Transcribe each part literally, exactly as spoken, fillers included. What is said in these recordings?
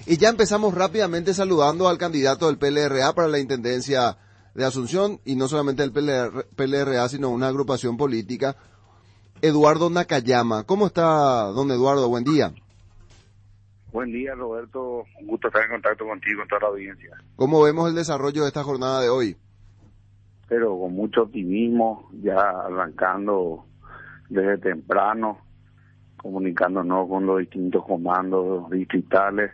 Y ya empezamos rápidamente saludando al candidato del P L R A para la Intendencia de Asunción, y no solamente el P L R A, sino una agrupación política, Eduardo Nakayama. ¿Cómo está, don Eduardo? Buen día. Buen día, Roberto. Un gusto estar en contacto contigo, con toda la audiencia. ¿Cómo vemos el desarrollo de esta jornada de hoy? Pero con mucho optimismo, ya arrancando desde temprano, comunicándonos con los distintos comandos distritales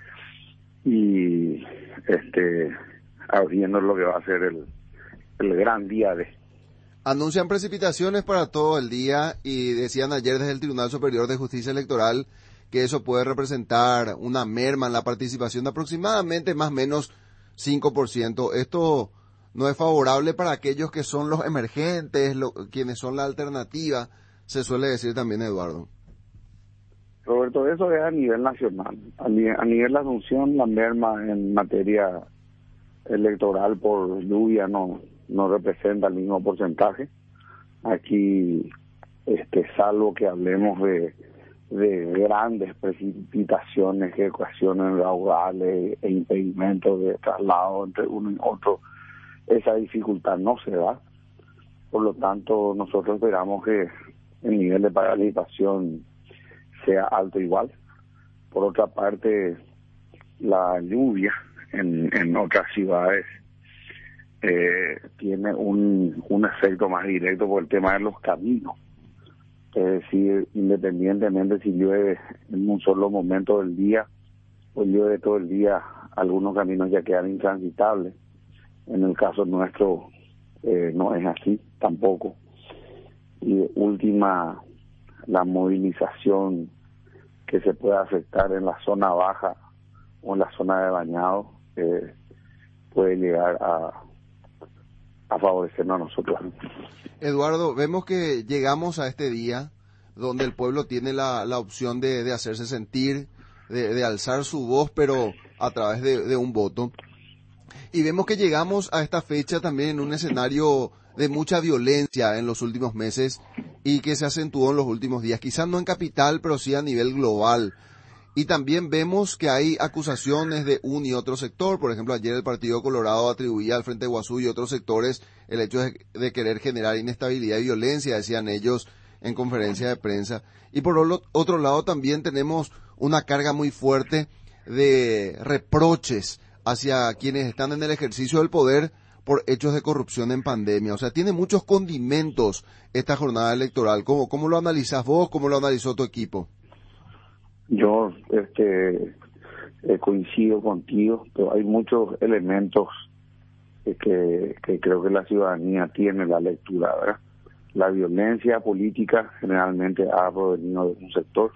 y este abriendo lo que va a ser el, el gran día de... Anuncian precipitaciones para todo el día y decían ayer desde el Tribunal Superior de Justicia Electoral que eso puede representar una merma en la participación de aproximadamente más o menos cinco por ciento. Esto no es favorable para aquellos que son los emergentes, lo, quienes son la alternativa, se suele decir también, Eduardo. Roberto, eso es a nivel nacional. A nivel, a nivel de Asunción, la merma en materia electoral por lluvia no no representa el mismo porcentaje. Aquí, este salvo que hablemos de de grandes precipitaciones que ocasionan raudales e impedimentos de traslado entre uno y otro, esa dificultad no se da. Por lo tanto, nosotros esperamos que el nivel de participación sea alto igual. Por otra parte, la lluvia en, en otras ciudades eh, tiene un, un efecto más directo por el tema de los caminos. Es decir, independientemente si llueve en un solo momento del día o llueve todo el día, algunos caminos ya quedan intransitables. En el caso nuestro eh, no es así tampoco. Y última, la movilización que se puede afectar en la zona baja o en la zona de bañado eh, puede llegar a, a favorecernos a nosotros. Eduardo, vemos que llegamos a este día donde el pueblo tiene la, la opción de, de hacerse sentir, de, de alzar su voz, pero a través de, de un voto. Y vemos que llegamos a esta fecha también en un escenario de mucha violencia en los últimos meses y que se acentuó en los últimos días, quizás no en capital, pero sí a nivel global. Y también vemos que hay acusaciones de un y otro sector. Por ejemplo, ayer el Partido Colorado atribuía al Frente Guazú y otros sectores el hecho de, de querer generar inestabilidad y violencia, decían ellos en conferencia de prensa. Y por otro lado también tenemos una carga muy fuerte de reproches hacia quienes están en el ejercicio del poder por hechos de corrupción en pandemia. O sea, tiene muchos condimentos esta jornada electoral. ¿Cómo, cómo lo analizás vos? ¿Cómo lo analizó tu equipo? Yo este eh, coincido contigo, pero hay muchos elementos eh, que, que creo que la ciudadanía tiene la lectura, ¿verdad? La violencia política generalmente ha provenido de un sector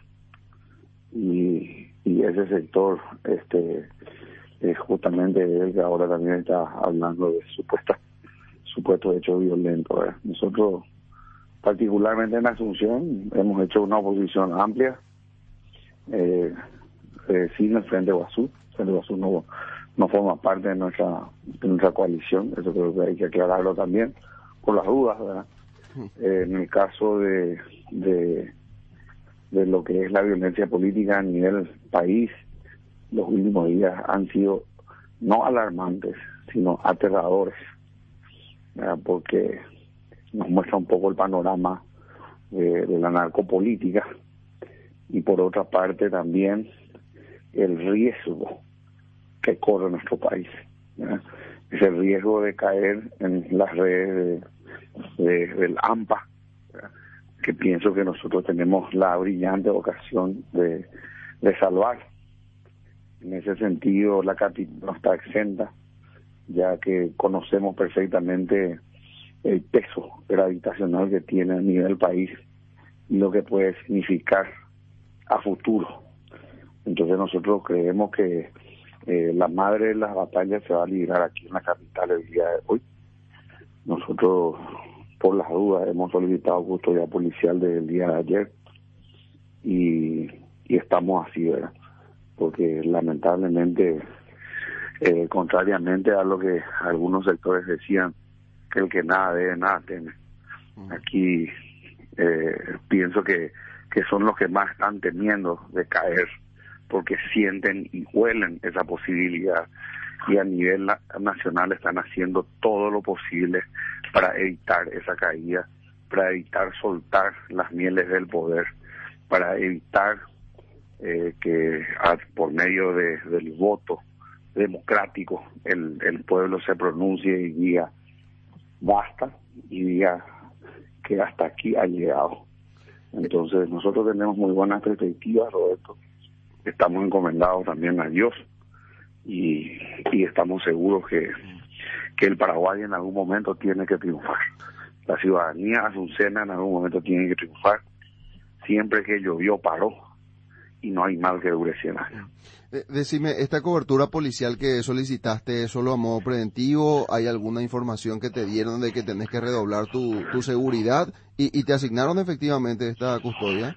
y, y ese sector este es justamente el que ahora también está hablando de supuestas supuestos hechos violentos, ¿verdad? Nosotros, particularmente en Asunción, hemos hecho una oposición amplia. Eh, eh, sin el Frente Guazú. El Frente Guazú no, no forma parte de nuestra de nuestra coalición, eso creo que hay que aclararlo también, por las dudas, ¿verdad? Eh, en el caso de, de de lo que es la violencia política a nivel país, los últimos días han sido no alarmantes, sino aterradores, ¿verdad? Porque nos muestra un poco el panorama de, de la narcopolítica. Y por otra parte también el riesgo que corre nuestro país, ¿verdad? Ese riesgo de caer en las redes de, de, del AMPA, ¿verdad? Que pienso que nosotros tenemos la brillante ocasión de, de salvar. En ese sentido la capital no está exenta, ya que conocemos perfectamente el peso gravitacional que tiene a nivel país y lo que puede significar a futuro. Entonces nosotros creemos que eh, la madre de las batallas se va a librar aquí en la capital el día de hoy. Nosotros, por las dudas, hemos solicitado custodia policial desde el día de ayer y, y estamos así, ¿verdad? Porque lamentablemente, eh, contrariamente a lo que algunos sectores decían, que el que nada debe, nada teme. Aquí eh, pienso que que son los que más están temiendo de caer porque sienten y huelen esa posibilidad, y a nivel na- nacional están haciendo todo lo posible para evitar esa caída, para evitar soltar las mieles del poder, para evitar eh, que a, por medio de, del voto democrático el, el pueblo se pronuncie y diga basta, y diga que hasta aquí ha llegado. Entonces nosotros tenemos muy buenas perspectivas, Roberto. Estamos encomendados también a Dios y, y estamos seguros que, que el Paraguay en algún momento tiene que triunfar. La ciudadanía azucena en algún momento tiene que triunfar. Siempre que llovió paró y no hay mal que dure cien años. Eh, decime, ¿esta cobertura policial que solicitaste es solo a modo preventivo? ¿Hay alguna información que te dieron de que tenés que redoblar tu, tu seguridad? ¿Y, y te asignaron efectivamente esta custodia?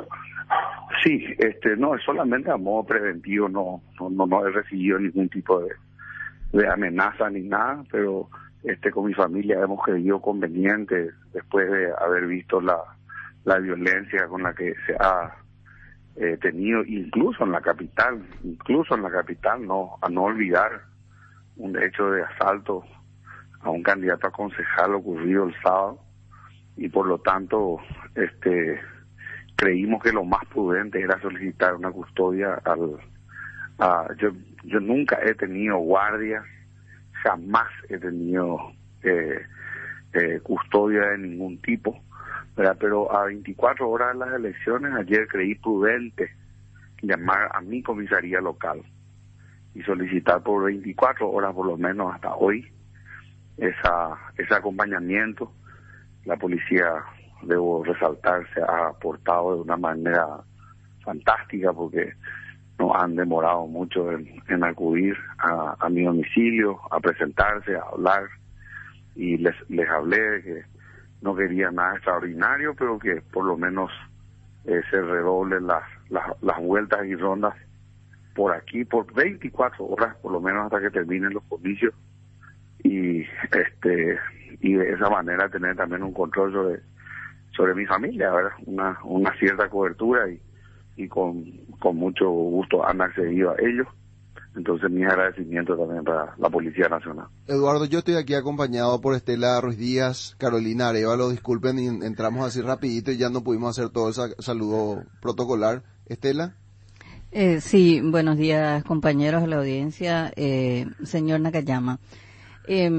Sí, este, no, es solamente a modo preventivo, no, no, no, no he recibido ningún tipo de, de amenaza ni nada, pero este, con mi familia hemos creído conveniente, después de haber visto la, la violencia con la que se ha eh, tenido, incluso en la capital, incluso en la capital, no, a no olvidar un hecho de asalto a un candidato a concejal ocurrido el sábado, y por lo tanto, este, creímos que lo más prudente era solicitar una custodia al, a, yo, yo nunca he tenido guardias, jamás he tenido eh, eh, custodia de ningún tipo, ¿verdad? Pero a veinticuatro horas de las elecciones, ayer creí prudente llamar a mi comisaría local y solicitar por veinticuatro horas, por lo menos hasta hoy, esa ese acompañamiento. La policía, debo resaltar, se ha aportado de una manera fantástica, porque no han demorado mucho en, en acudir a, a mi domicilio, a presentarse, a hablar, y les, les hablé de que no quería nada extraordinario, pero que por lo menos eh, se redoblen las, las, las vueltas y rondas por aquí por veinticuatro horas, por lo menos hasta que terminen los comicios, y este y de esa manera tener también un control sobre sobre mi familia, ¿verdad? Una, una cierta cobertura, y, y con, con mucho gusto han accedido a ellos. Entonces, mis agradecimientos también para la Policía Nacional. Eduardo, yo estoy aquí acompañado por Estela Ruiz Díaz, Carolina Arevalo, disculpen, y entramos así rapidito y ya no pudimos hacer todo ese saludo protocolar. Estela. Eh, sí, buenos días, compañeros de la audiencia. Eh, señor Nakayama, eh,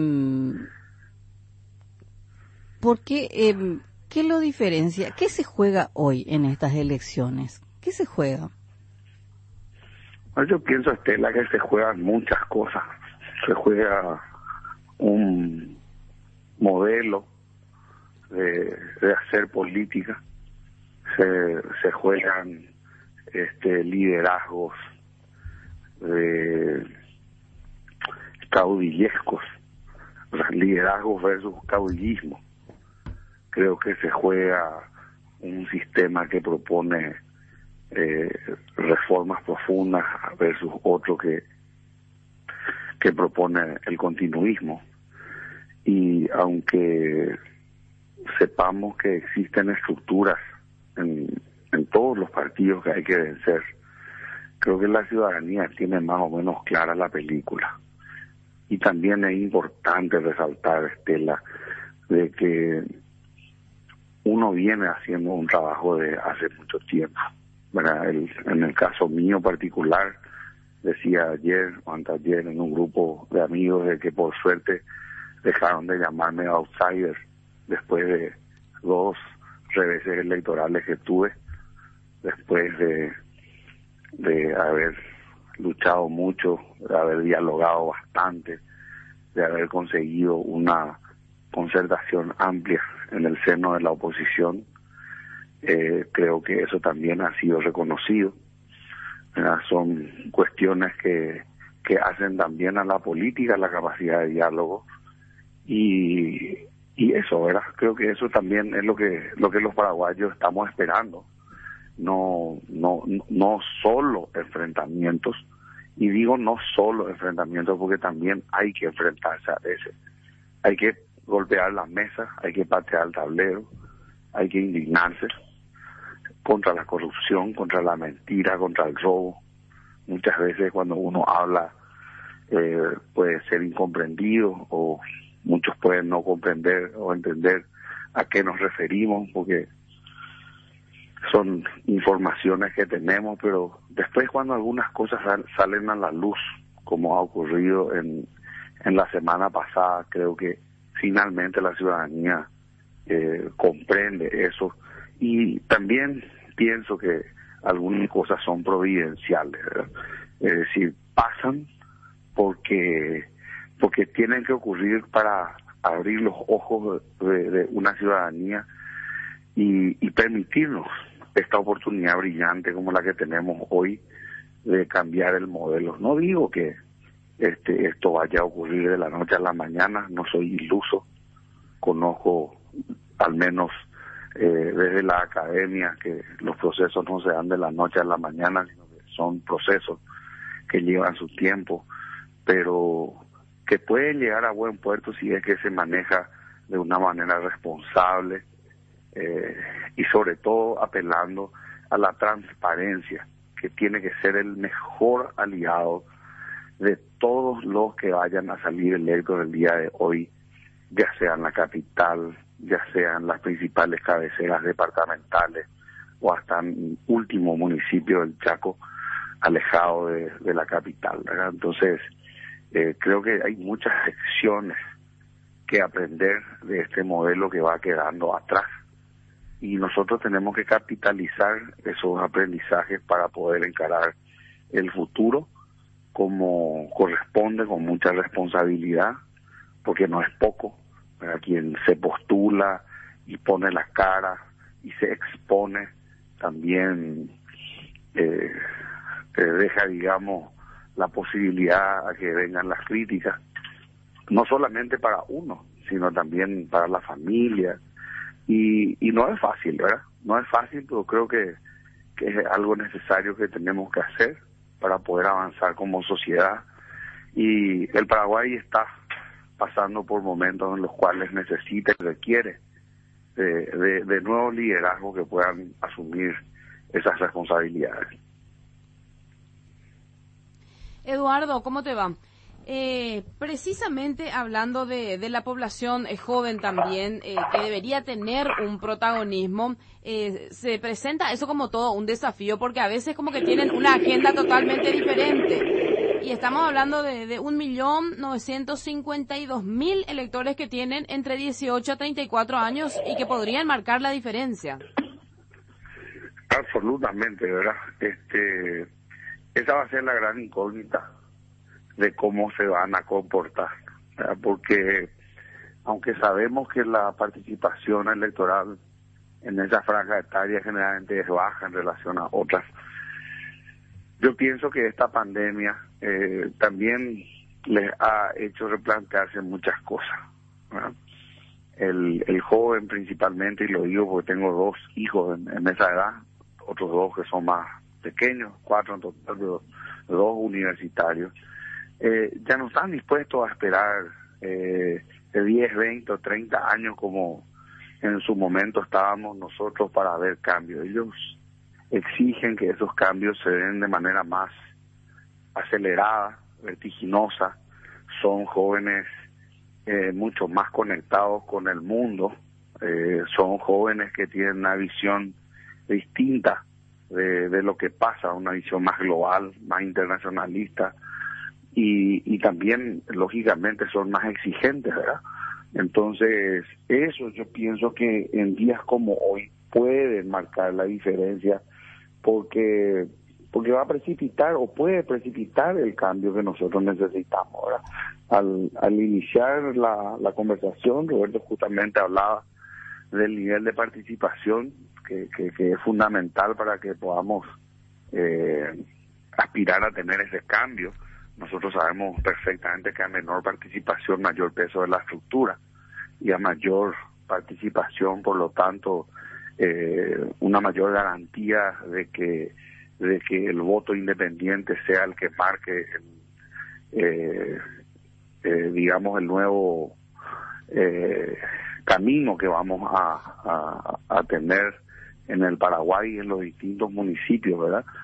¿por qué, eh, qué lo diferencia? ¿Qué se juega hoy en estas elecciones? ¿Qué se juega? Yo pienso, Estela, que se juegan muchas cosas. Se juega un modelo de, de hacer política, se, se juegan este liderazgos de caudillescos, o sea, liderazgos versus caudillismo. Creo que se juega un sistema que propone eh, reformas profundas versus otro que que propone el continuismo. Y aunque sepamos que existen estructuras en, en todos los partidos que hay que vencer, creo que la ciudadanía tiene más o menos clara la película. Y también es importante resaltar, Estela, de que uno viene haciendo un trabajo de hace mucho tiempo. Bueno, el, en el caso mío particular, decía ayer o anteayer en un grupo de amigos de que por suerte dejaron de llamarme outsider después de dos reveses electorales que tuve, después de, de haber luchado mucho, de haber dialogado bastante, de haber conseguido una concertación amplia en el seno de la oposición. Eh, creo que eso también ha sido reconocido. ¿Verdad? Son cuestiones que, que hacen también a la política la capacidad de diálogo, y, y eso, ¿verdad? Creo que eso también es lo que lo que los paraguayos estamos esperando. No, no, no solo enfrentamientos, y digo no solo enfrentamientos porque también hay que enfrentarse a veces. Hay que golpear las mesas, hay que patear el tablero, hay que indignarse contra la corrupción, contra la mentira, contra el robo, muchas veces cuando uno habla eh, puede ser incomprendido, o muchos pueden no comprender o entender a qué nos referimos, porque son informaciones que tenemos, pero después cuando algunas cosas sal, salen a la luz, como ha ocurrido en, en la semana pasada, creo que finalmente la ciudadanía eh, comprende eso. Y también pienso que algunas cosas son providenciales, ¿verdad? Es decir, pasan porque porque tienen que ocurrir para abrir los ojos de, de una ciudadanía y, y permitirnos esta oportunidad brillante como la que tenemos hoy de cambiar el modelo. No digo que este esto vaya a ocurrir de la noche a la mañana, no soy iluso, conozco al menos eh, desde la academia que los procesos no se dan de la noche a la mañana, sino que son procesos que llevan su tiempo, pero que pueden llegar a buen puerto si es que se maneja de una manera responsable eh, y sobre todo apelando a la transparencia, que tiene que ser el mejor aliado de todos los que vayan a salir electos el día de hoy, ya sea en la capital, ya sean las principales cabeceras departamentales o hasta en último municipio del Chaco, alejado de, de la capital, ¿verdad? Entonces, eh, creo que hay muchas lecciones que aprender de este modelo que va quedando atrás, y nosotros tenemos que capitalizar esos aprendizajes para poder encarar el futuro como corresponde, con mucha responsabilidad, porque no es poco para quien se postula y pone la cara y se expone, también eh, eh, deja, digamos, la posibilidad a que vengan las críticas, no solamente para uno, sino también para la familia, y, y no es fácil, ¿verdad? No es fácil, pero creo que, que es algo necesario que tenemos que hacer para poder avanzar como sociedad, y el Paraguay está pasando por momentos en los cuales necesita y requiere de, de, de nuevos liderazgos que puedan asumir esas responsabilidades. Eduardo, ¿cómo te va? Eh, precisamente hablando de, de la población eh, joven también, eh, que debería tener un protagonismo, eh, se presenta eso como todo un desafío, porque a veces como que tienen una agenda totalmente diferente. Y estamos hablando de, de un millón novecientos cincuenta y dos mil electores que tienen entre dieciocho a treinta y cuatro años y que podrían marcar la diferencia. Absolutamente, ¿verdad? Este, esa va a ser la gran incógnita de cómo se van a comportar, ¿verdad? Porque aunque sabemos que la participación electoral en esa franja etaria generalmente es baja en relación a otras, yo pienso que esta pandemia eh, también les ha hecho replantearse muchas cosas, ¿verdad? El, el joven principalmente, y lo digo porque tengo dos hijos en, en esa edad, otros dos que son más pequeños, cuatro en total, pero dos universitarios, eh, ya no están dispuestos a esperar eh, de diez, veinte o treinta años como en su momento estábamos nosotros para ver cambios. Ellos exigen que esos cambios se den de manera más acelerada, vertiginosa. Son jóvenes eh, mucho más conectados con el mundo, eh, son jóvenes que tienen una visión distinta de, de lo que pasa, una visión más global, más internacionalista, y, y también lógicamente son más exigentes, ¿verdad? Entonces eso yo pienso que en días como hoy puede marcar la diferencia, porque porque va a precipitar o puede precipitar el cambio que nosotros necesitamos, ¿verdad? Al, al iniciar la, la conversación, Roberto justamente hablaba del nivel de participación que, que, que es fundamental para que podamos eh, aspirar a tener ese cambio. Nosotros sabemos perfectamente que a menor participación, mayor peso de la estructura, y a mayor participación, por lo tanto, eh, una mayor garantía de que de que el voto independiente sea el que marque, el, eh, eh, digamos, el nuevo eh, camino que vamos a, a, a tener en el Paraguay y en los distintos municipios, ¿verdad?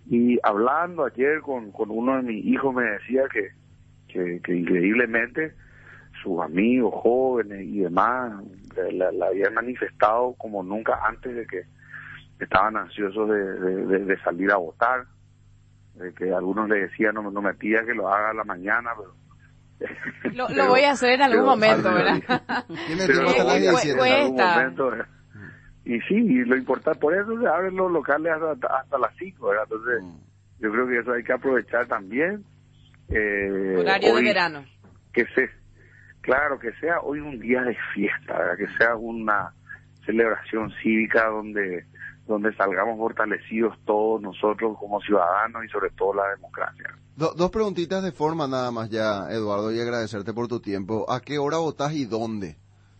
Y hablando ayer con, con uno de mis hijos me decía que, que, que increíblemente sus amigos jóvenes y demás la, la habían manifestado como nunca antes, de que estaban ansiosos de, de, de salir a votar, de que algunos le decían no, no me pida que lo haga a la mañana, pero lo, pero, lo voy a hacer en algún momento, ¿verdad? Pero lo voy a hacer en algún momento, ¿verdad? Y sí, y lo importante, por eso se abren los locales hasta, hasta las cinco, ¿verdad? Entonces, mm. yo creo que eso hay que aprovechar también. Eh, Horario hoy, de verano. Que se, claro, que sea hoy un día de fiesta, ¿verdad? Que sea una celebración cívica donde, donde salgamos fortalecidos todos nosotros como ciudadanos y sobre todo la democracia. Do, dos preguntitas de forma nada más ya, Eduardo, y agradecerte por tu tiempo. ¿A qué hora votás y dónde?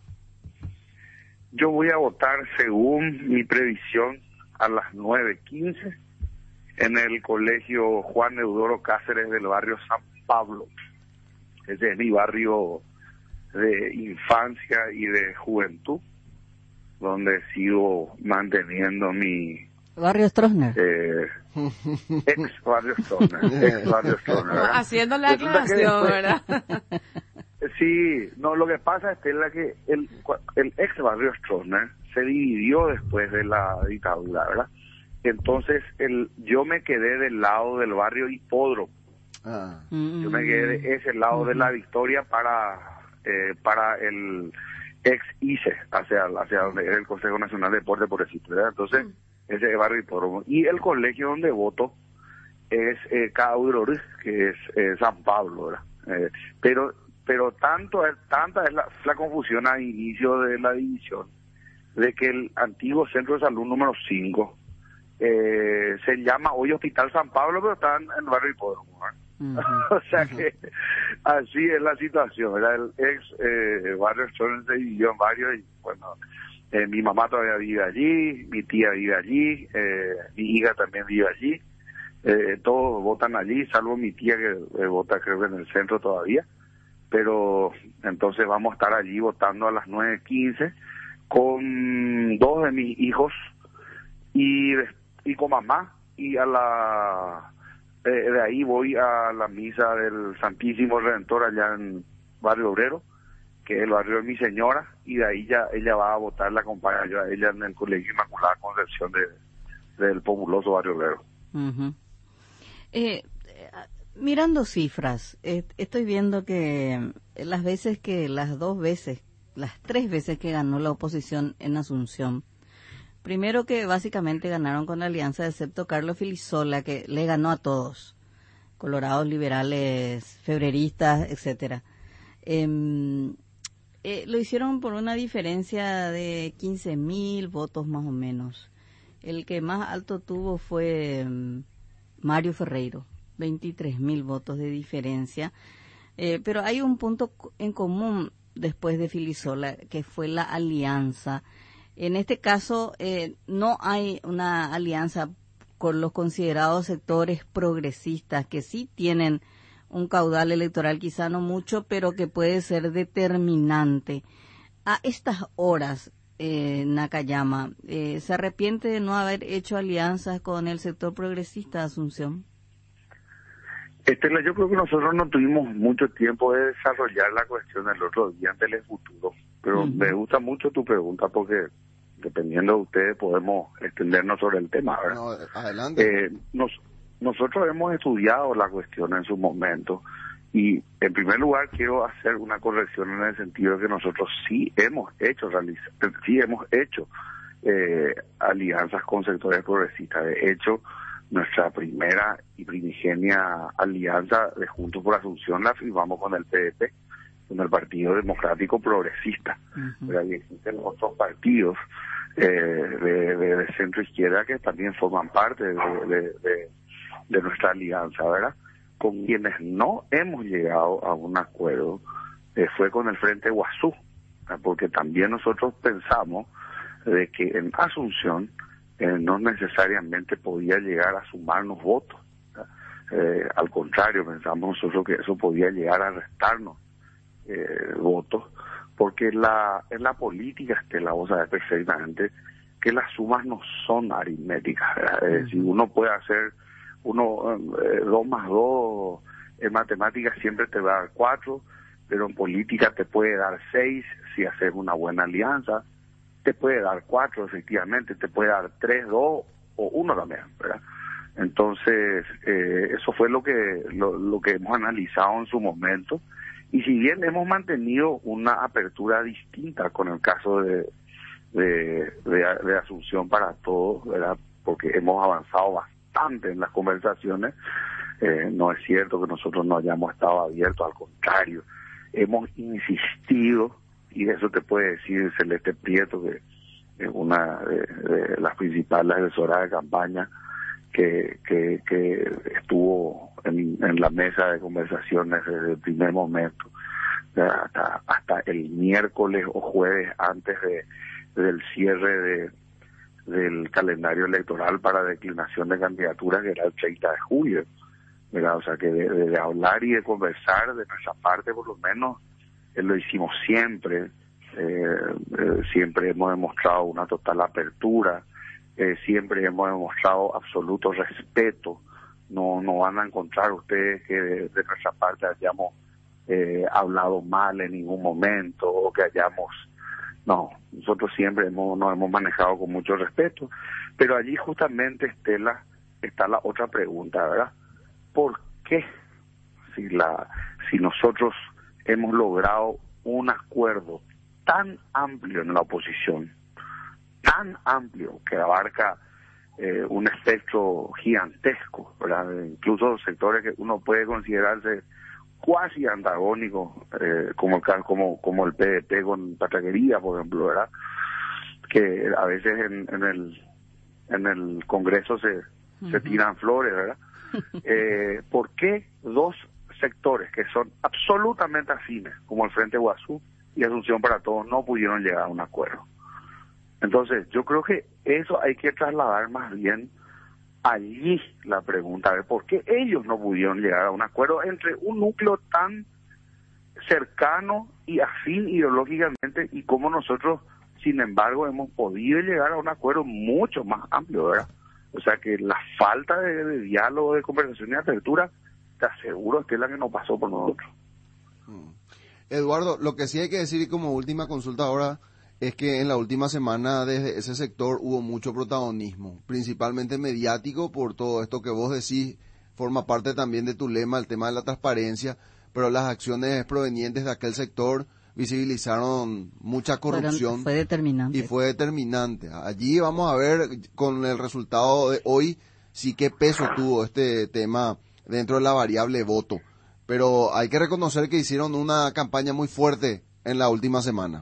Yo voy a votar, según mi previsión, a las nueve quince en el colegio Juan Eudoro Cáceres del barrio San Pablo. Ese es mi barrio de infancia y de juventud, donde sigo manteniendo mi... Barrio Stroessner. Eh, ex barrio Stroessner, ex barrio Stroessner. No, haciendo la aclaración, ¿verdad? Sí, no, lo que pasa es que, la que el, el ex barrio Stroessner se dividió después de la dictadura, ¿verdad? Entonces el, yo me quedé del lado del barrio Hipódromo. Ah. Yo me quedé de ese lado uh-huh. de la Victoria para eh, para el ex I C E, hacia, hacia donde es el Consejo Nacional de Deporte, por decirlo, ¿verdad? Entonces, uh-huh. ese es el barrio Hipódromo. Y el colegio donde voto es eh, Caudrores, que es eh, San Pablo, ¿verdad? Eh, pero pero tanto es, tanta es la, la confusión al inicio de la división, de que el antiguo Centro de Salud número cinco eh, se llama hoy Hospital San Pablo, pero está en el barrio Hipódromo, uh-huh. O sea que así es la situación, ¿verdad? El ex eh, barrio Stroessner se dividió en varios y bueno, eh, mi mamá todavía vive allí, mi tía vive allí, eh, mi hija también vive allí, eh, todos votan allí, salvo mi tía que eh, vota creo que en el centro todavía. Pero entonces vamos a estar allí votando a las nueve quince con dos de mis hijos y, y con mamá, y a la eh, de ahí voy a la misa del Santísimo Redentor allá en Barrio Obrero, que es el barrio de mi señora, y de ahí ya ella va a votar, la acompaña yo a ella en el Colegio Inmaculada Concepción de, del populoso Barrio Obrero. Uh-huh. eh, Mirando cifras, eh, estoy viendo que las veces que, las dos veces, las tres veces que ganó la oposición en Asunción, primero que básicamente ganaron con la alianza, excepto Carlos Filisola, que le ganó a todos, colorados, liberales, febreristas, etcétera. Eh, eh, lo hicieron por una diferencia de quince mil votos más o menos. El que más alto tuvo fue um, Mario Ferreiro. veintitrés mil votos de diferencia, eh, pero hay un punto en común después de Filisola, que fue la alianza. En este caso, eh, no hay una alianza con los considerados sectores progresistas, que sí tienen un caudal electoral, quizá no mucho, pero que puede ser determinante. A estas horas, eh, Nakayama, eh, ¿se arrepiente de no haber hecho alianzas con el sector progresista, Asunción? Estela, yo creo que nosotros no tuvimos mucho tiempo de desarrollar la cuestión el otro día ante el futuro, pero uh-huh. me gusta mucho tu pregunta porque dependiendo de ustedes podemos extendernos sobre el tema, ¿verdad? No, adelante. Eh, nos, nosotros hemos estudiado la cuestión en su momento y en primer lugar quiero hacer una corrección en el sentido de que nosotros sí hemos hecho, realiza, sí hemos hecho eh, alianzas con sectores progresistas. De hecho, nuestra primera y primigenia alianza de Juntos por Asunción la firmamos con el P D P, con el Partido Democrático Progresista. Uh-huh. Pero ahí existen otros partidos eh, de, de, de centro izquierda que también forman parte de, de, de, de nuestra alianza, ¿verdad? Con quienes no hemos llegado a un acuerdo eh, fue con el Frente Guazú, ¿verdad? Porque también nosotros pensamos de que en Asunción Eh, no necesariamente podía llegar a sumarnos votos. Eh, al contrario, pensamos nosotros que eso podía llegar a restarnos eh, votos, porque la en la política, Estela, vos sabés perfectamente que las sumas no son aritméticas, ¿verdad? Es decir, uno puede hacer uno, eh, dos más dos en matemáticas siempre te va a dar cuatro, pero en política te puede dar seis si haces una buena alianza, te puede dar cuatro efectivamente, te puede dar tres, dos o uno también, ¿verdad? Entonces, eh, eso fue lo que lo, lo que hemos analizado en su momento, y si bien hemos mantenido una apertura distinta con el caso de de, de, de Asunción para Todos, ¿verdad? Porque hemos avanzado bastante en las conversaciones, eh, no es cierto que nosotros no hayamos estado abiertos, al contrario, hemos insistido, y eso te puede decir Celeste Prieto, que es una de, de las principales asesoras de campaña, que, que, que estuvo en, en la mesa de conversaciones desde el primer momento, hasta, hasta el miércoles o jueves antes de del cierre de del calendario electoral para declinación de candidaturas, que era el treinta de julio, ¿verdad? O sea que de, de, de hablar y de conversar de nuestra parte, por lo menos, eh, lo hicimos siempre, eh, eh, siempre hemos demostrado una total apertura, eh, siempre hemos demostrado absoluto respeto. No, no van a encontrar ustedes que de, de nuestra parte hayamos eh, hablado mal en ningún momento, o que hayamos... No, nosotros siempre hemos, nos hemos manejado con mucho respeto, pero allí justamente, Estela, está la otra pregunta, ¿verdad? ¿Por qué, si, la, si nosotros hemos logrado un acuerdo tan amplio en la oposición, tan amplio que abarca eh, un espectro gigantesco, ¿verdad? Incluso sectores que uno puede considerarse cuasi antagónico, eh, como el como como el P D T con Patraquería, por ejemplo, ¿verdad? Que a veces en, en el en el Congreso se uh-huh. se tiran flores, ¿verdad? Eh, ¿Por qué dos sectores que son absolutamente afines, como el Frente Guazú y Asunción para Todos, no pudieron llegar a un acuerdo? Entonces, yo creo que eso hay que trasladar más bien allí la pregunta de por qué ellos no pudieron llegar a un acuerdo entre un núcleo tan cercano y afín ideológicamente, y cómo nosotros, sin embargo, hemos podido llegar a un acuerdo mucho más amplio, ¿verdad? O sea que la falta de, de diálogo, de conversación y apertura, te aseguro que es la que nos pasó por nosotros. Eduardo, lo que sí hay que decir, y como última consulta ahora, es que en la última semana desde ese sector hubo mucho protagonismo, principalmente mediático, por todo esto que vos decís, forma parte también de tu lema, el tema de la transparencia, pero las acciones provenientes de aquel sector visibilizaron mucha corrupción. Fueron, fue determinante. Y fue determinante. Allí vamos a ver con el resultado de hoy sí qué peso tuvo este tema dentro de la variable voto. Pero hay que reconocer que hicieron una campaña muy fuerte en la última semana.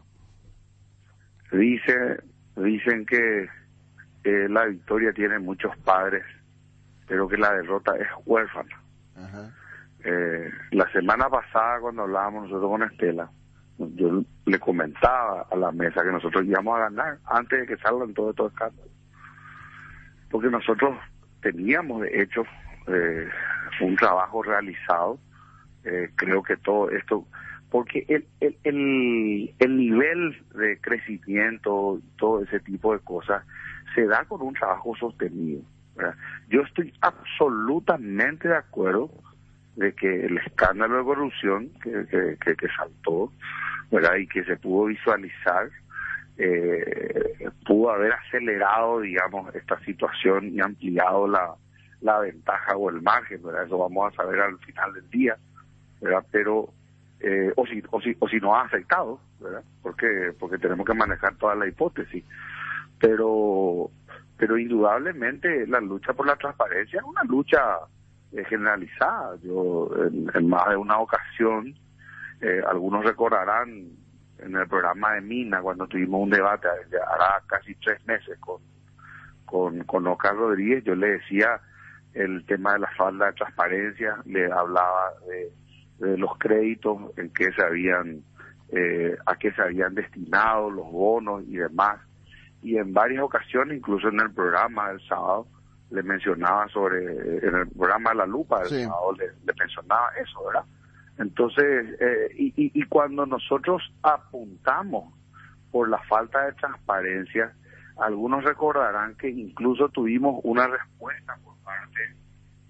Dice, dicen que eh, la victoria tiene muchos padres, pero que la derrota es huérfana. Ajá. Eh, la semana pasada, cuando hablábamos nosotros con Estela, yo le comentaba a la mesa que nosotros íbamos a ganar antes de que salgan todo estos escándalos, porque nosotros teníamos de hecho eh, un trabajo realizado. Eh, creo que todo esto, porque el, el, el, el nivel de crecimiento, todo ese tipo de cosas, se da con un trabajo sostenido, ¿verdad? Yo estoy absolutamente de acuerdo de que el escándalo de corrupción que, que, que, que saltó, ¿verdad? Y que se pudo visualizar, eh, pudo haber acelerado, digamos, esta situación y ampliado la, la ventaja o el margen, ¿verdad? Eso vamos a saber al final del día, ¿verdad? Pero eh, o si o si o si no ha afectado, ¿verdad? Porque porque tenemos que manejar toda la hipótesis, pero pero indudablemente la lucha por la transparencia es una lucha eh, generalizada. Yo en, en más de una ocasión, eh, algunos recordarán en el programa de Mina, cuando tuvimos un debate hará casi tres meses con con con Oscar Rodríguez, yo le decía el tema de la falta de transparencia, le hablaba de de los créditos en que se habían eh, a qué se habían destinado los bonos y demás, y en varias ocasiones, incluso en el programa del sábado, le mencionaba sobre, en el programa La Lupa del sí. sábado, le, le mencionaba eso, ¿verdad? Entonces, eh, y, y, y cuando nosotros apuntamos por la falta de transparencia, algunos recordarán que incluso tuvimos una respuesta por parte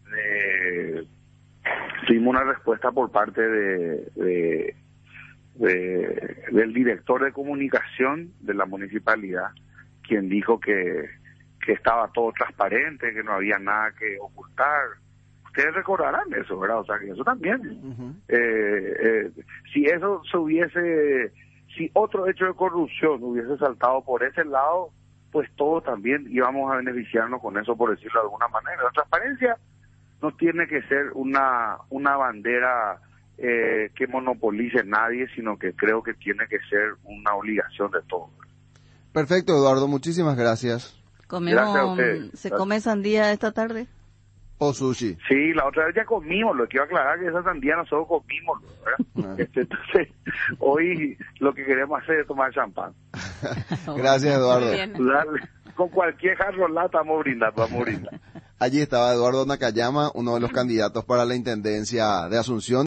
de tuvimos una respuesta por parte de, de, de del director de comunicación de la municipalidad, quien dijo que, que estaba todo transparente, que no había nada que ocultar. Ustedes recordarán eso, ¿verdad? O sea, que eso también. Uh-huh. eh, eh, si eso se hubiese, si otro hecho de corrupción hubiese saltado por ese lado, pues todos también íbamos a beneficiarnos con eso, por decirlo de alguna manera. La transparencia no tiene que ser una, una bandera eh, que monopolice nadie, sino que creo que tiene que ser una obligación de todos. Perfecto, Eduardo, muchísimas gracias. Comemos, gracias ¿Se come sandía esta tarde? O sushi. Sí, la otra vez ya comimos, lo quiero aclarar que esa sandía nosotros comimos, ¿verdad? Ah. Este, entonces, hoy lo que queremos hacer es tomar champán. Gracias, Eduardo. Dale, con cualquier jarro lata vamos a brindar, vamos a brindar. Allí estaba Eduardo Nakayama, uno de los candidatos para la Intendencia de Asunción.